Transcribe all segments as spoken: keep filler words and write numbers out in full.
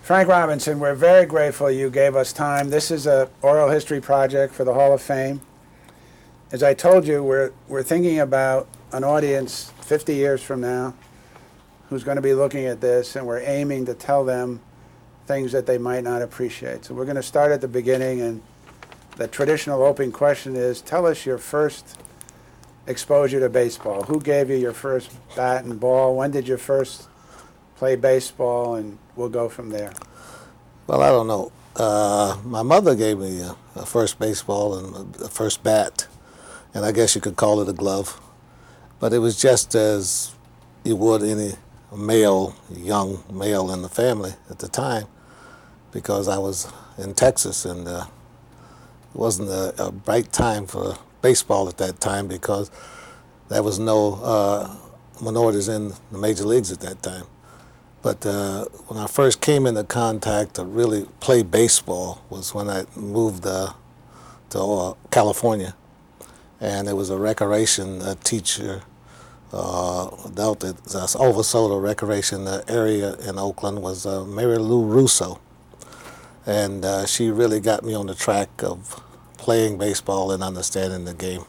Frank Robinson, we're very grateful you gave us time. This is a oral history project for the Hall of Fame. As I told you, we're, we're thinking about an audience fifty years from now who's going to be looking at this, and we're aiming to tell them things that they might not appreciate. So we're going to start at the beginning, and the traditional open question is, tell us your first exposure to baseball. Who gave you your first bat and ball? When did you first play baseball? And we'll go from there. Well, I don't know. Uh, my mother gave me a, a first baseball and a, a first bat, and I guess you could call it a glove. But it was just as you would any male, young male in the family at the time, because I was in Texas, and uh, it wasn't a, a bright time for baseball at that time because there was no uh, minorities in the major leagues at that time. But uh, when I first came into contact to really play baseball was when I moved uh, to uh, California, and there was a recreation uh, teacher, uh, adult that uh, oversaw the recreation uh, area in Oakland was uh, Mary Lou Russo, and uh, she really got me on the track of playing baseball and understanding the game.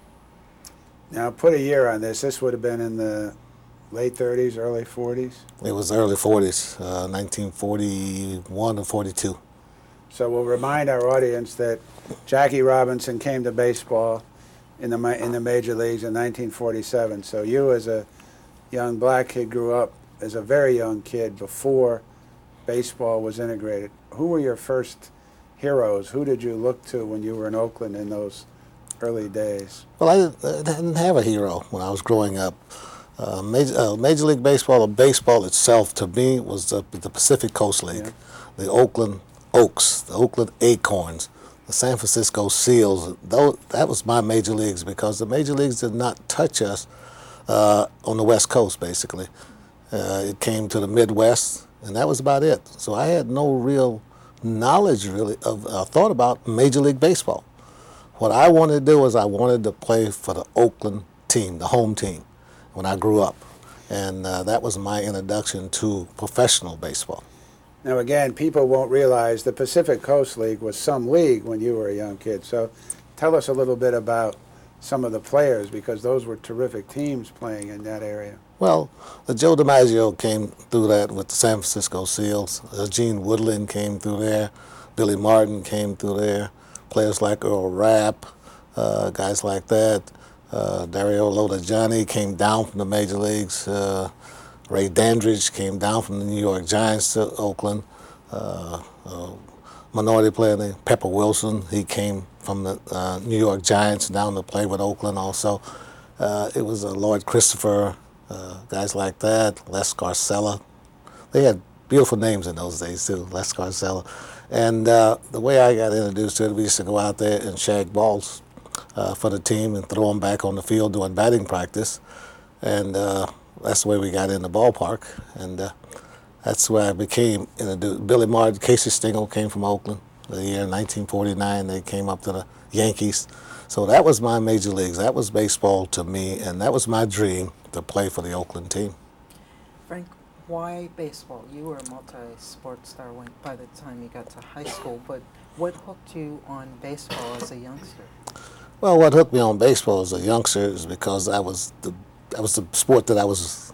Now, put a year on this. This would have been in the late thirties, early forties? It was early forties, uh, nineteen forty-one and forty-two. So we'll remind our audience that Jackie Robinson came to baseball in the in the major leagues in nineteen forty-seven. So you, as a young black kid, grew up as a very young kid before baseball was integrated. Who were your first heroes? Who did you look to when you were in Oakland in those early days? Well, I didn't, I didn't have a hero when I was growing up. Uh, major, uh, major League Baseball, or baseball itself, to me, was the, the Pacific Coast League, yeah. The Oakland Oaks, the Oakland Acorns, the San Francisco Seals. Those, that was my major leagues, because the major leagues did not touch us uh, on the West Coast, basically. Uh, it came to the Midwest, and that was about it. So I had no real knowledge, really, of uh, thought about Major League Baseball. What I wanted to do was I wanted to play for the Oakland team, the home team, when I grew up. And uh, that was my introduction to professional baseball. Now, again, people won't realize the Pacific Coast League was some league when you were a young kid. So tell us a little bit about some of the players, because those were terrific teams playing in that area. Well, the Joe DiMaggio came through that with the San Francisco Seals. Uh, Gene Woodland came through there. Billy Martin came through there. Players like Earl Rapp, uh, guys like that. Uh, Dario Lodajani came down from the major leagues. Uh, Ray Dandridge came down from the New York Giants to Oakland. Uh, uh, minority player named Pepper Wilson, he came from the uh, New York Giants down to play with Oakland also. Uh, it was uh, Lloyd Christopher, uh, guys like that, Les Scarcella. They had beautiful names in those days too, Les Scarcella. And uh, the way I got introduced to it, we used to go out there and shag balls uh, for the team and throw them back on the field doing batting practice. And uh, that's the way we got in the ballpark. And uh, that's where I became introduced. Billy Martin, Casey Stengel came from Oakland. The year nineteen forty-nine, they came up to the Yankees. So that was my major leagues. That was baseball to me, and that was my dream, to play for the Oakland team. Frank, why baseball? You were a multi-sport star when, by the time you got to high school, but what hooked you on baseball as a youngster? Well, what hooked me on baseball as a youngster is because I was the that was the sport that I was,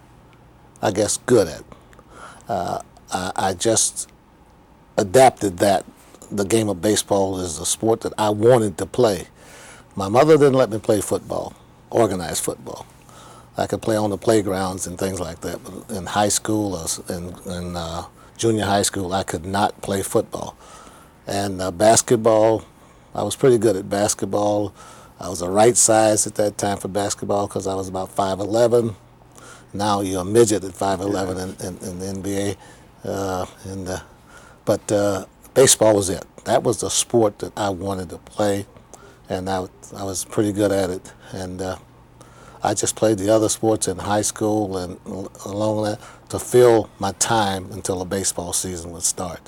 I guess, good at. Uh, I, I just adapted that. The game of baseball is a sport that I wanted to play. My mother didn't let me play football, organized football. I could play on the playgrounds and things like that, but in high school or in, in uh, junior high school, I could not play football. And uh, basketball, I was pretty good at basketball. I was a right size at that time for basketball because I was about five eleven. Now you're a midget at five eleven in, in, in the N B A. Uh, and, uh, but uh, baseball was it. That was the sport that I wanted to play, and I, I was pretty good at it. And uh, I just played the other sports in high school and along that to fill my time until the baseball season would start.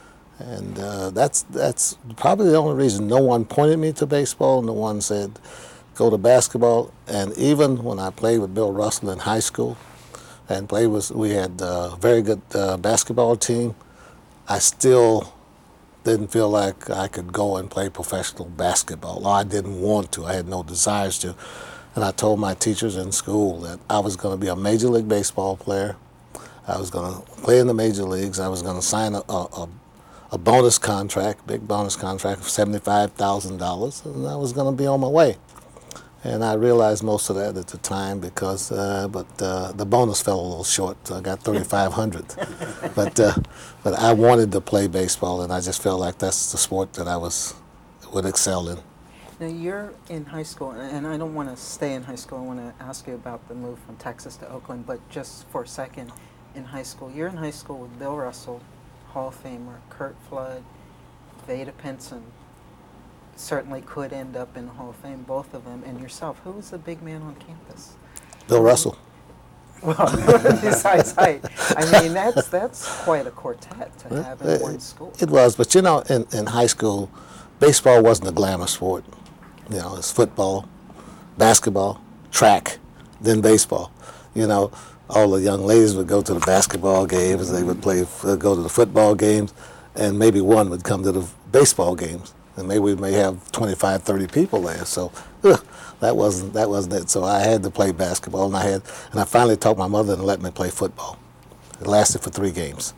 And uh, that's that's probably the only reason no one pointed me to baseball. No one said, go to basketball. And even when I played with Bill Russell in high school and played with, we had a very good uh, basketball team. I still didn't feel like I could go and play professional basketball. Or I didn't want to. I had no desires to. And I told my teachers in school that I was going to be a Major League Baseball player. I was going to play in the major leagues. I was going to sign a, a, a bonus contract, big bonus contract of seventy-five thousand dollars, and I was going to be on my way. And I realized most of that at the time because, uh, but uh, the bonus fell a little short. So I got thirty-five hundred. but uh, but I wanted to play baseball, and I just felt like that's the sport that I was would excel in. Now you're in high school, and I don't want to stay in high school. I want to ask you about the move from Texas to Oakland, but just for a second, in high school, you're in high school with Bill Russell, Hall of Famer, Curt Flood, Vada Pinson. Certainly could end up in the Hall of Fame, both of them, and yourself. Who was the big man on campus? Bill Russell. Well, besides height, I mean that's that's quite a quartet to have in one school. It was, but you know, in, in high school, baseball wasn't a glamour sport. You know, it's football, basketball, track, then baseball. You know, all the young ladies would go to the basketball games, they would play, uh, go to the football games, and maybe one would come to the baseball games. And maybe we may have twenty-five, thirty people there. So ugh, that wasn't that wasn't it. So I had to play basketball, and I had, and I finally talked my mother to let me play football. It lasted for three games.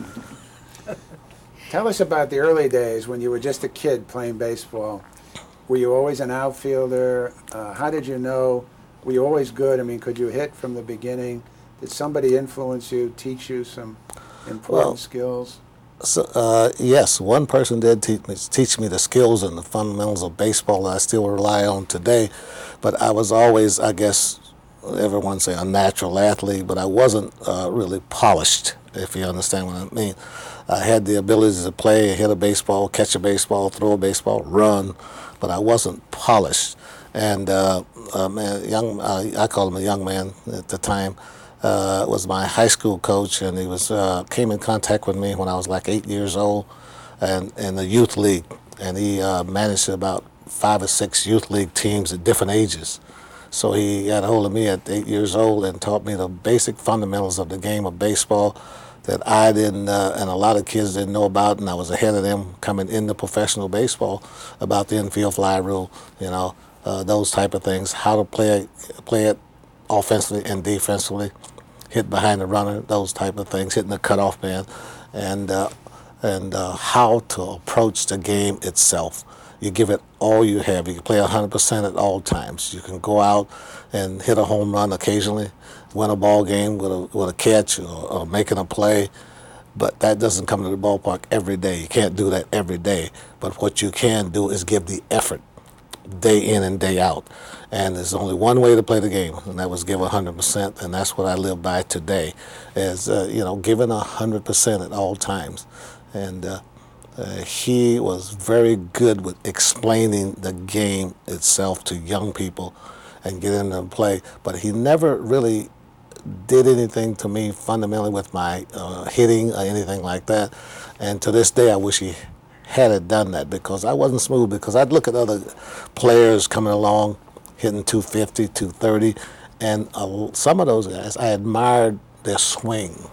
Tell us about the early days when you were just a kid playing baseball. Were you always an outfielder? Uh, how did you know? Were you always good? I mean, could you hit from the beginning? Did somebody influence you, teach you some important Well, skills? So, uh, yes, one person did teach me, teach me the skills and the fundamentals of baseball that I still rely on today. But I was always, I guess, everyone say a natural athlete, but I wasn't uh, really polished, if you understand what I mean. I had the ability to play, hit a baseball, catch a baseball, throw a baseball, run, but I wasn't polished. And uh, uh, man, young, uh, I call him a young man at the time. Uh, was my high school coach, and he was uh, came in contact with me when I was like eight years old, and in the youth league, and he uh, managed about five or six youth league teams at different ages. So he got a hold of me at eight years old and taught me the basic fundamentals of the game of baseball that I didn't, uh, and a lot of kids didn't know about, and I was ahead of them coming into professional baseball about the infield fly rule, you know, uh, those type of things, how to play play it offensively and defensively. Hit behind the runner, those type of things, hitting the cutoff man, and uh, and uh, how to approach the game itself. You give it all you have. You can play one hundred percent at all times. You can go out and hit a home run occasionally, win a ball game with a with a catch or, or making a play, but that doesn't come to the ballpark every day. You can't do that every day. But what you can do is give the effort day in and day out. And there's only one way to play the game, and that was give one hundred percent, and that's what I live by today, is, uh, you know, giving one hundred percent at all times. And uh, uh, he was very good with explaining the game itself to young people and getting them to play, but he never really did anything to me fundamentally with my uh, hitting or anything like that. And to this day, I wish he had it done that, because I wasn't smooth, because I'd look at other players coming along hitting two fifty, two thirty, and uh, some of those guys, I admired their swing,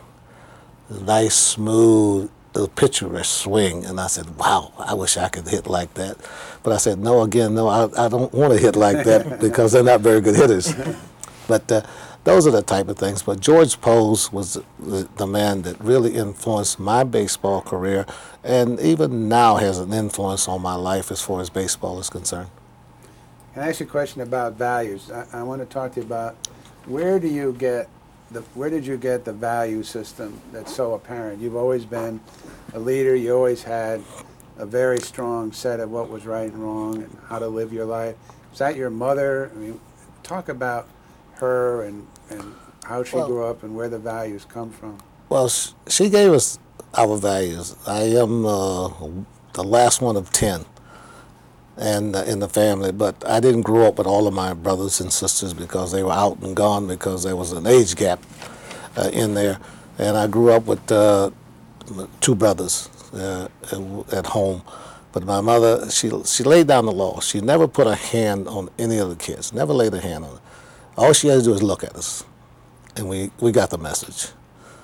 nice, smooth, the picturesque swing, and I said, wow, I wish I could hit like that. But I said, no, again, no, I, I don't want to hit like that because they're not very good hitters. But uh, those are the type of things. But George Pose was the, the man that really influenced my baseball career, and even now has an influence on my life as far as baseball is concerned. Can I ask you a question about values? I, I want to talk to you about where do you get the where did you get the value system that's so apparent? You've always been a leader. You always had a very strong set of what was right and wrong and how to live your life. Was that your mother? I mean, talk about her and, and how she Well, grew up and where the values come from. Well, sh- she gave us our values. I am uh, the last one of ten. And uh, in the family, but I didn't grow up with all of my brothers and sisters because they were out and gone, because there was an age gap uh, in there. And I grew up with uh, two brothers uh, at home. But my mother, she she laid down the law. She never put a hand on any of the kids, never laid a hand on it. All she had to do was look at us, and we, we got the message.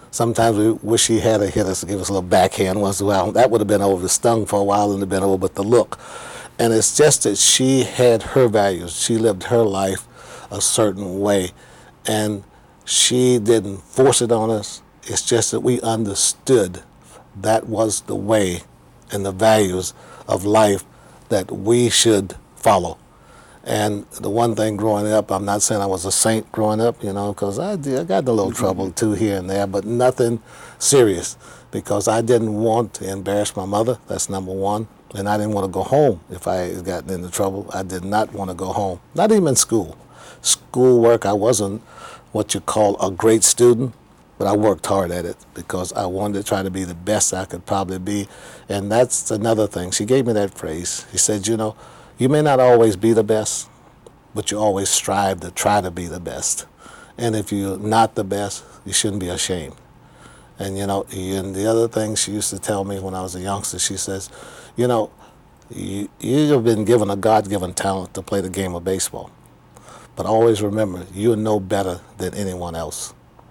Sometimes we wish he had a hit us, give us a little backhand once in a while. That would have been over. The stung for a while and have been over, but the look. And it's just that she had her values. She lived her life a certain way, and she didn't force it on us. It's just that we understood that was the way and the values of life that we should follow. And the one thing growing up, I'm not saying I was a saint growing up, you know, because I, did- I got in a little trouble too here and there, but nothing serious, because I didn't want to embarrass my mother. That's number one. And I didn't want to go home if I had gotten into trouble. I did not want to go home, not even school. Schoolwork, I wasn't what you call a great student, but I worked hard at it because I wanted to try to be the best I could probably be. And that's another thing. She gave me that phrase. She said, you know, you may not always be the best, but you always strive to try to be the best. And if you're not the best, you shouldn't be ashamed. And, you know, and the other thing she used to tell me when I was a youngster, she says, you know, you, you've been given a God-given talent to play the game of baseball. But always remember, you're no better than anyone else.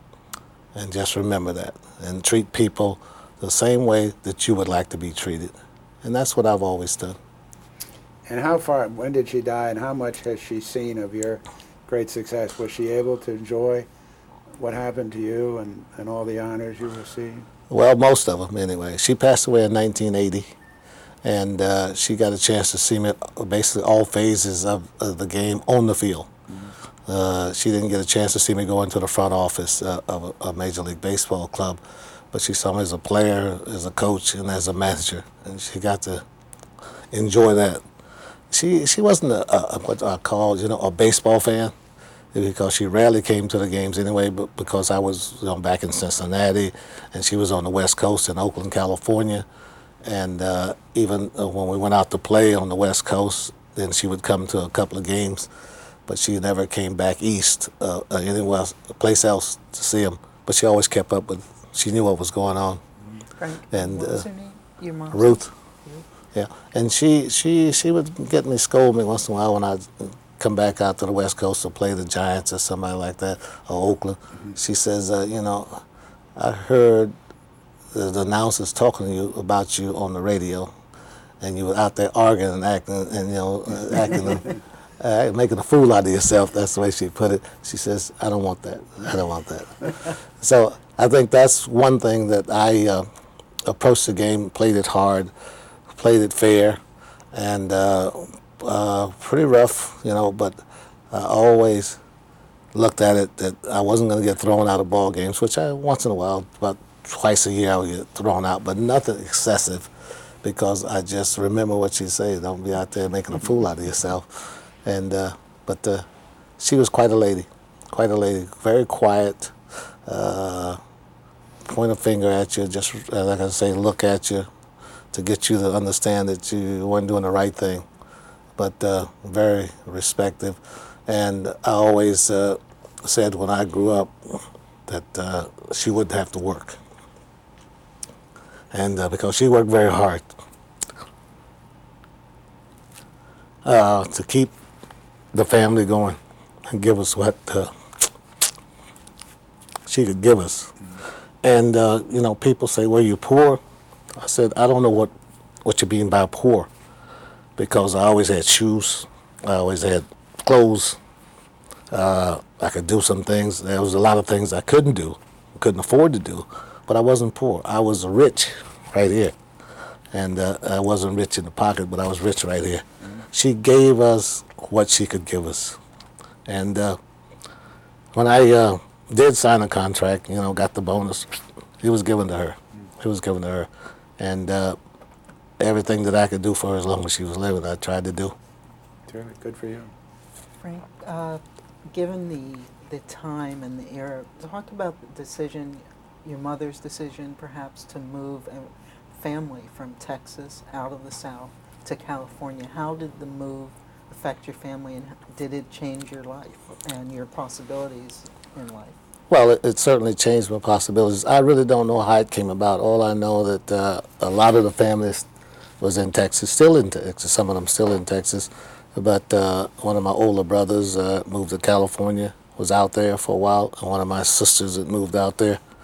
And just remember that. And treat people the same way that you would like to be treated. And that's what I've always done. And how far, when did she die, and how much has she seen of your great success? Was she able to enjoy what happened to you and, and all the honors you received? Well, most of them anyway. She passed away in nineteen eighty, and uh, she got a chance to see me at basically all phases of, of the game on the field. Mm-hmm. uh, she didn't get a chance to see me go into the front office uh, of a, a Major League Baseball club, but she saw me as a player, as a coach, and as a manager, and she got to enjoy that. She she wasn't a, a what I call, you know, a baseball fan, because she rarely came to the games anyway. But because I was, you know, back in Cincinnati, and she was on the West Coast in Oakland, California, and uh, even uh, when we went out to play on the West Coast, then she would come to a couple of games, but she never came back east, uh, uh, anywhere else, place else to see them. But she always kept up with. She knew what was going on. Frank, And, what was uh, her name? Your mom? Ruth. Yeah, and she she she would get me, scold me once in a while when I'd come back out to the West Coast to play the Giants or somebody like that, or Oakland. Mm-hmm. She says, uh, you know, I heard the, the announcers talking to you about you on the radio, and you were out there arguing and acting, and you know, uh, acting, uh, making a fool out of yourself. That's the way she put it. She says, I don't want that. I don't want that. So I think that's one thing that I uh, approached the game, played it hard, played it fair, and uh, uh, pretty rough, you know, but I always looked at it that I wasn't going to get thrown out of ball games, which I, once in a while, about twice a year, I would get thrown out, but nothing excessive, because I just remember what she said, don't be out there making a fool out of yourself. And uh, But uh, she was quite a lady, quite a lady, very quiet, uh, point a finger at you, just uh, like I say, look at you, to get you to understand that you weren't doing the right thing, but uh, very respectful. And I always uh, said when I grew up that uh, she wouldn't have to work, and uh, because she worked very hard uh, to keep the family going and give us what uh, she could give us. And uh, you know, people say, "Well, you poor?" I said, I don't know what, what you mean by poor, because I always had shoes, I always had clothes, uh, I could do some things. There was a lot of things I couldn't do, couldn't afford to do, but I wasn't poor. I was rich right here, and uh, I wasn't rich in the pocket, but I was rich right here. Mm-hmm. She gave us what she could give us, and uh, when I uh, did sign a contract, you know, got the bonus, it was given to her. It was given to her. And uh, everything that I could do for her as long as she was living, I tried to do. Terrific. Good for you. Frank, uh, given the the time and the era, talk about the decision, your mother's decision perhaps to move a family from Texas out of the South to California. How did the move affect your family, and did it change your life and your possibilities in life? Well, it, it certainly changed my possibilities. I really don't know how it came about. All I know that uh, a lot of the families was in Texas, still in Texas, some of them still in Texas. But uh, one of my older brothers uh, moved to California, was out there for a while, and one of my sisters had moved out there.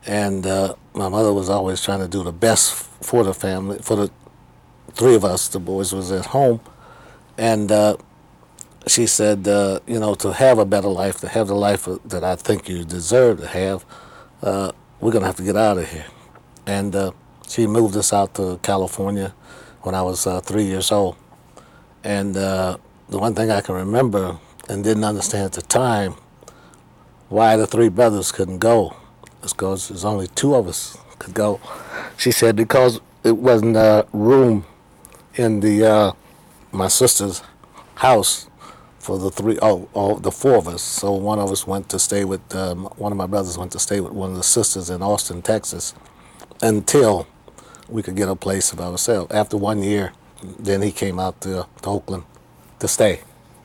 and uh, my mother was always trying to do the best for the family, for the three of us. The boys was at home, and uh, she said, uh, you know, to have a better life, to have the life that I think you deserve to have, uh, we're gonna have to get out of here. And uh, she moved us out to California when I was uh, three years old. And uh, the one thing I can remember and didn't understand at the time why the three brothers couldn't go is because there's only two of us could go. She said because it wasn't uh, room in the uh, my sister's house for the three, oh, oh, the four of us. So one of us went to stay with um, one of my brothers went to stay with one of the sisters in Austin, Texas, until we could get a place of ourselves. After one year, then he came out to, to Oakland to stay.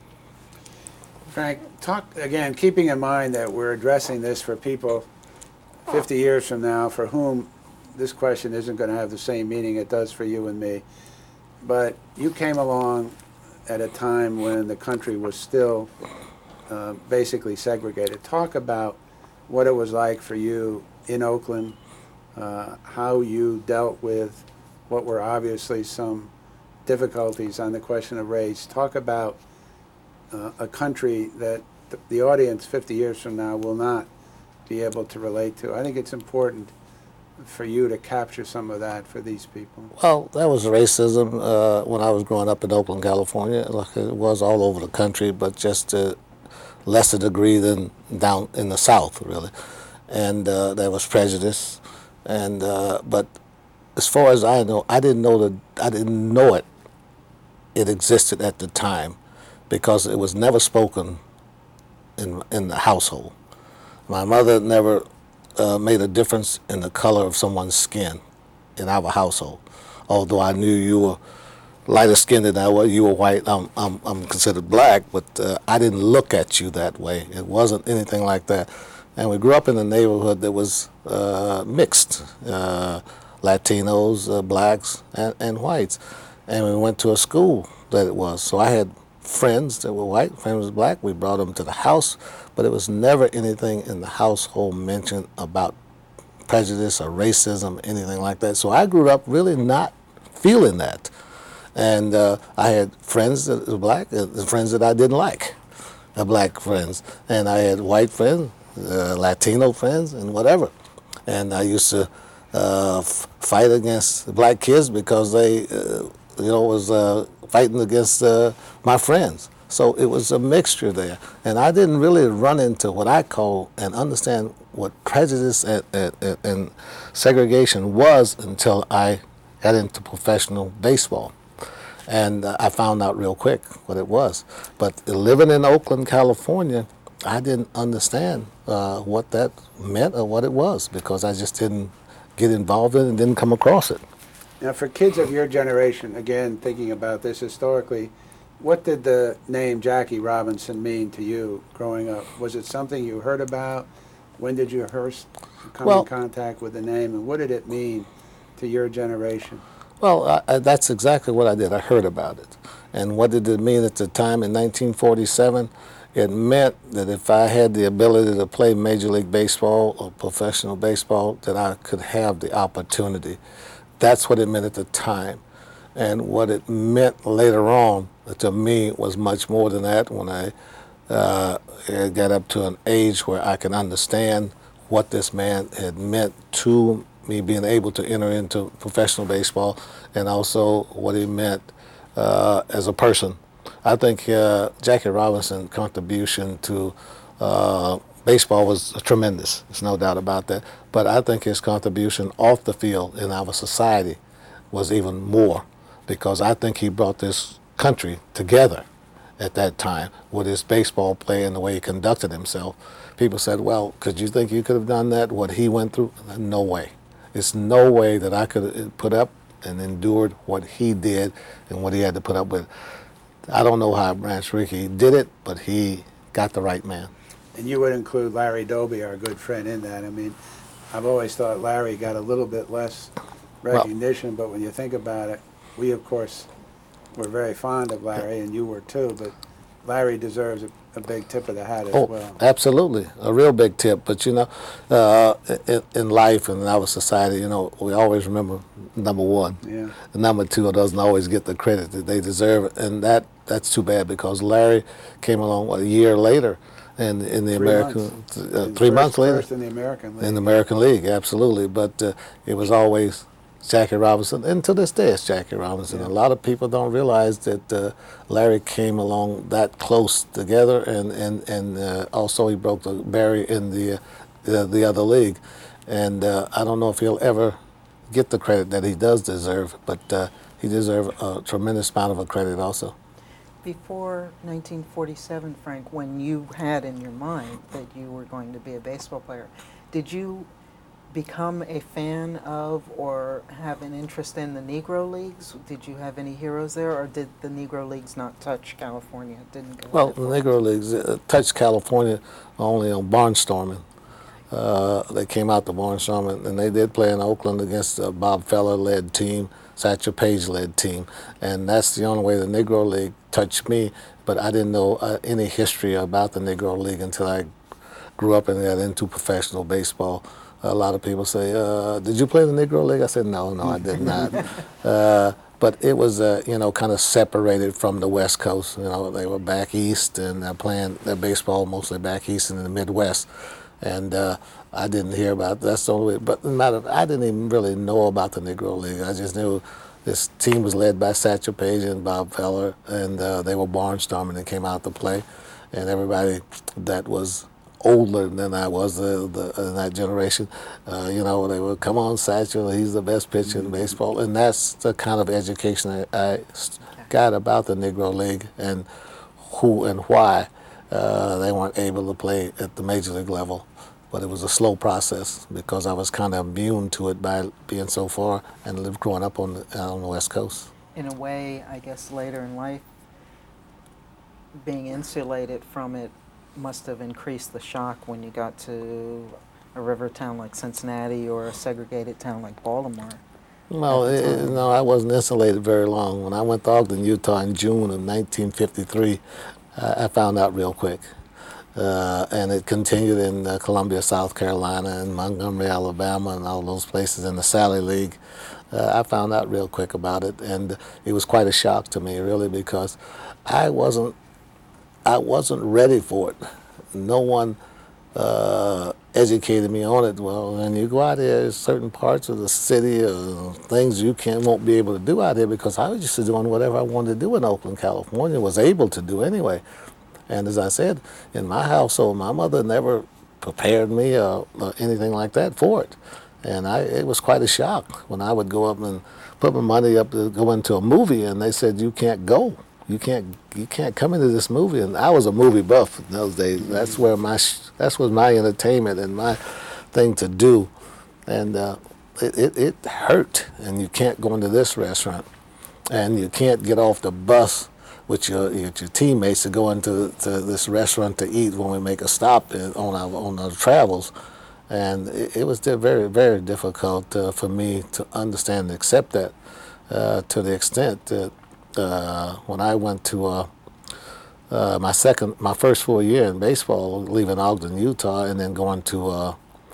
Frank, talk again, keeping in mind that we're addressing this for people fifty years from now for whom this question isn't going to have the same meaning it does for you and me. But you came along at a time when the country was still uh, basically segregated. Talk about what it was like for you in Oakland, uh, how you dealt with what were obviously some difficulties on the question of race. Talk about uh, a country that th- the audience fifty years from now will not be able to relate to. I think it's important for you to capture some of that for these people. Well, that was racism uh, when I was growing up in Oakland, California, like it was all over the country, but just to lesser degree than down in the South, really. And uh, there was prejudice. And uh, but as far as I know, I didn't know that I didn't know it. It existed at the time because it was never spoken in in the household. My mother never uh, made a difference in the color of someone's skin in our household. Although I knew you were lighter skinned than I was, you were white, I'm, I'm, I'm considered black, but uh, I didn't look at you that way. It wasn't anything like that. And we grew up in a neighborhood that was uh, mixed, uh, Latinos, uh, blacks, and, and whites. And we went to a school that it was. So I had friends that were white, friends was black. We brought them to the house, but it was never anything in the household mentioned about prejudice or racism, anything like that. So I grew up really not feeling that. And uh, I had friends that were black, and friends that I didn't like, uh, black friends. And I had white friends, uh, Latino friends, and whatever. And I used to uh, f- fight against black kids because they, uh, you know, was uh, fighting against uh, my friends. So it was a mixture there. And I didn't really run into what I call and understand what prejudice and, and, and segregation was until I got into professional baseball. And uh, I found out real quick what it was. But living in Oakland, California, I didn't understand uh, what that meant or what it was because I just didn't get involved in it and didn't come across it. Now, for kids of your generation, again, thinking about this historically, what did the name Jackie Robinson mean to you growing up? Was it something you heard about? When did you first come Well- in contact with the name, and what did it mean to your generation? Well, I, I, that's exactly what I did. I heard about it. And what did it mean at the time in nineteen forty-seven? It meant that if I had the ability to play Major League Baseball or professional baseball, that I could have the opportunity. That's what it meant at the time. And what it meant later on, to me, was much more than that when I uh, got up to an age where I can understand what this man had meant to me being able to enter into professional baseball and also what he meant uh, as a person. I think uh, Jackie Robinson's contribution to uh, baseball was tremendous. There's no doubt about that. But I think his contribution off the field in our society was even more because I think he brought this country together at that time with his baseball play and the way he conducted himself. People said, well, could you think you could have done that, what he went through? No way. It's no way that I could have put up and endured what he did and what he had to put up with. I don't know how Branch Rickey did it, but he got the right man. And you would include Larry Doby, our good friend, in that. I mean, I've always thought Larry got a little bit less recognition, well, but when you think about it, we, of course, were very fond of Larry, and you were too, but Larry deserves a, a big tip of the hat as Oh, well. absolutely, a real big tip. But you know, uh, in, in life and in our society, you know, we always remember number one. Yeah. And number two doesn't always get the credit that they deserve, and that that's too bad because Larry came along what, a year later, and in the Three American months. uh, And three first- months later First in the American League. in the American League, absolutely. But uh, it was always Jackie Robinson, and to this day it's Jackie Robinson. Yeah. A lot of people don't realize that uh, Larry came along that close together, and and and uh, also he broke the barrier in the uh, the, the other league, and uh, I don't know if he'll ever get the credit that he does deserve, but uh, he deserves a tremendous amount of a credit also. Before nineteen forty-seven, Frank, when you had in your mind that you were going to be a baseball player, did you become a fan of or have an interest in the Negro Leagues? Did you have any heroes there, or did the Negro Leagues not touch California? It didn't go Well, that the far? Negro Leagues uh, touched California only on barnstorming. Uh, they came out to barnstorming, and they did play in Oakland against a Bob Feller-led team, Satchel Paige-led team, and that's the only way the Negro League touched me. But I didn't know uh, any history about the Negro League until I grew up and got into professional baseball. A lot of people say, uh, "Did you play in the Negro League?" I said, "No, no, I did not." uh, but it was, uh, you know, kind of separated from the West Coast. You know, they were back east and uh, playing their baseball mostly back east in the Midwest. And uh, I didn't hear about it. That's the only way. But no matter, I didn't even really know about the Negro League. I just knew this team was led by Satchel Paige and Bob Feller, and uh, they were barnstorming and came out to play. And everybody that was older than I was uh, the, in that generation, uh, you know, they would, come on, Satchel, he's the best pitcher in baseball. And that's the kind of education I, I got about the Negro League and who and why uh, they weren't able to play at the major league level. But it was a slow process because I was kind of immune to it by being so far and lived growing up on the, uh, on the West Coast. In a way, I guess later in life, being insulated from it must have increased the shock when you got to a river town like Cincinnati or a segregated town like Baltimore. Well, at the it, time. no, I wasn't insulated very long. When I went to Ogden, Utah in June of nineteen fifty-three, I, I found out real quick. Uh, and it continued in uh, Columbia, South Carolina, and Montgomery, Alabama, and all those places in the Sally League. Uh, I found out real quick about it, and it was quite a shock to me, really, because I wasn't, I wasn't ready for it. No one uh, educated me on it. Well, when you go out there, there's certain parts of the city, uh, things you can't won't be able to do out there, because I was just doing whatever I wanted to do in Oakland, California, was able to do anyway. And as I said, in my household, my mother never prepared me or, or anything like that for it. And I, it was quite a shock when I would go up and put my money up to go into a movie, and they said, "You can't go. You can't. You can't come into this movie." And I was a movie buff in those days. That's where my that's was my entertainment and my thing to do. And uh, it, it it hurt. And you can't go into this restaurant, and you can't get off the bus with your with your teammates to go into to this restaurant to eat when we make a stop in, on our on our travels. And it, it was very, very difficult uh, for me to understand and accept that, uh, to the extent that uh, when I went to uh, uh, my second, my first full year in baseball, leaving Ogden, Utah, and then going to uh,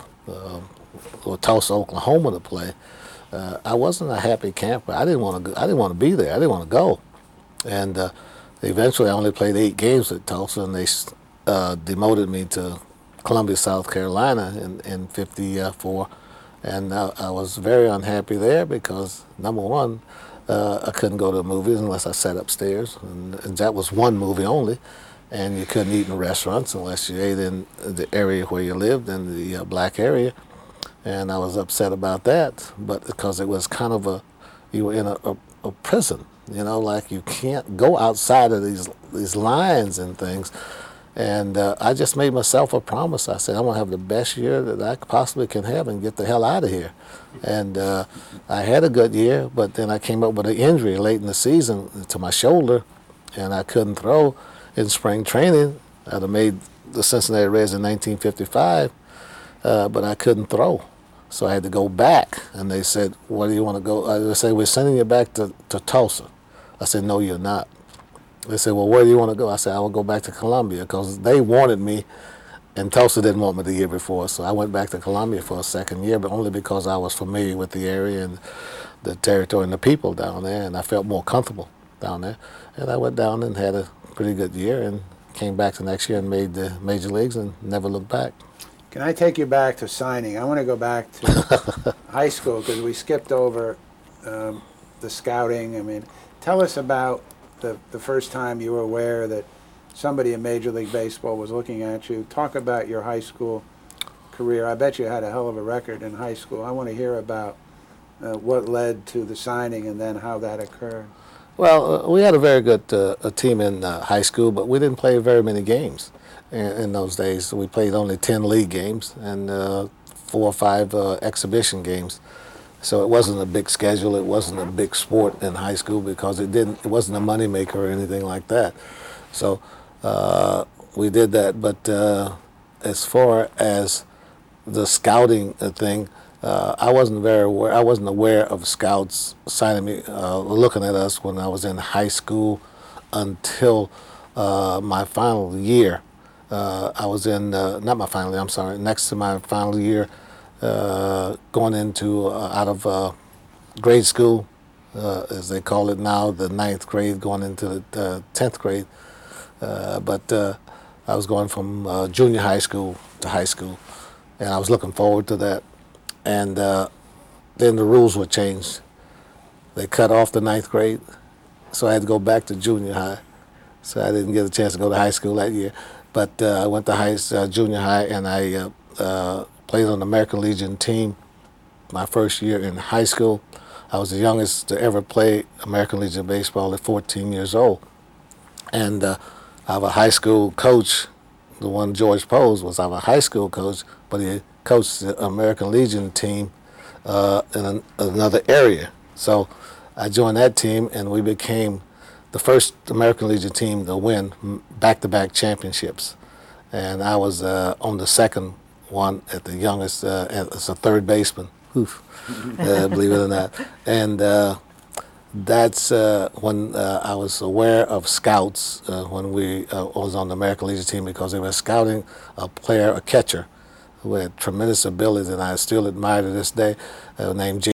uh, Tulsa, Oklahoma to play, uh, I wasn't a happy camper. I didn't want to. I didn't want to be there. I didn't want to go. And uh, eventually, I only played eight games at Tulsa, and they uh, demoted me to Columbia, South Carolina in, in fifty-four, and uh, I was very unhappy there because, number one, uh, I couldn't go to the movies unless I sat upstairs, and, and that was one movie only, and you couldn't eat in restaurants unless you ate in the area where you lived, in the uh, black area, and I was upset about that, but because it was kind of a, you were in a, a, a prison, you know, like you can't go outside of these these lines and things. And uh, I just made myself a promise. I said, I'm going to have the best year that I possibly can have and get the hell out of here. And uh, I had a good year, but then I came up with an injury late in the season to my shoulder, and I couldn't throw in spring training. I'd have made the Cincinnati Reds in nineteen fifty-five, uh, but I couldn't throw. So I had to go back, and they said, where do you want to go? I said, we're sending you back to, to Tulsa. I said, no, you're not. They said, well, where do you want to go? I said, I will go back to Columbia because they wanted me, and Tulsa didn't want me the year before. So I went back to Columbia for a second year, but only because I was familiar with the area and the territory and the people down there, and I felt more comfortable down there. And I went down and had a pretty good year and came back the next year and made the major leagues and never looked back. Can I take you back to signing? I want to go back to high school because we skipped over um, the scouting. I mean, tell us about the, the first time you were aware that somebody in Major League Baseball was looking at you. Talk about your high school career. I bet you had a hell of a record in high school. I want to hear about uh, what led to the signing and then how that occurred. Well, uh, we had a very good uh, a team in uh, high school, but we didn't play very many games in, in those days. We played only ten league games and uh, four or five uh, exhibition games. So it wasn't a big schedule. It wasn't a big sport in high school because it didn't. It wasn't a moneymaker or anything like that. So uh, we did that. But uh, as far as the scouting uh, thing, uh, I wasn't very aware. I wasn't aware of scouts signing me, uh, looking at us when I was in high school until uh, my final year. Uh, I was in uh, not my final year. I'm sorry. Next to my final year, uh, going into uh, out of uh, grade school, uh, as they call it now, the ninth grade, going into the uh, tenth grade. Uh, but uh, I was going from uh, junior high school to high school, and I was looking forward to that. And uh, then the rules were changed. They cut off the ninth grade, so I had to go back to junior high. So I didn't get a chance to go to high school that year. But uh, I went to high, uh, junior high, and I uh, uh, played on the American Legion team my first year in high school. I was the youngest to ever play American Legion baseball at fourteen years old. And uh, I have a high school coach. The one George Pose was our high school coach, but he coached the American Legion team uh, in an, another area. So I joined that team, and we became the first American Legion team to win back-to-back championships. And I was uh, on the second one at the youngest, uh, as a third baseman. Oof, uh, believe it or not. And uh, that's uh, when uh, I was aware of scouts uh, when we uh, was on the American Legion team, because they were scouting a player, a catcher, who had tremendous ability, and I still admire to this day, uh, named J.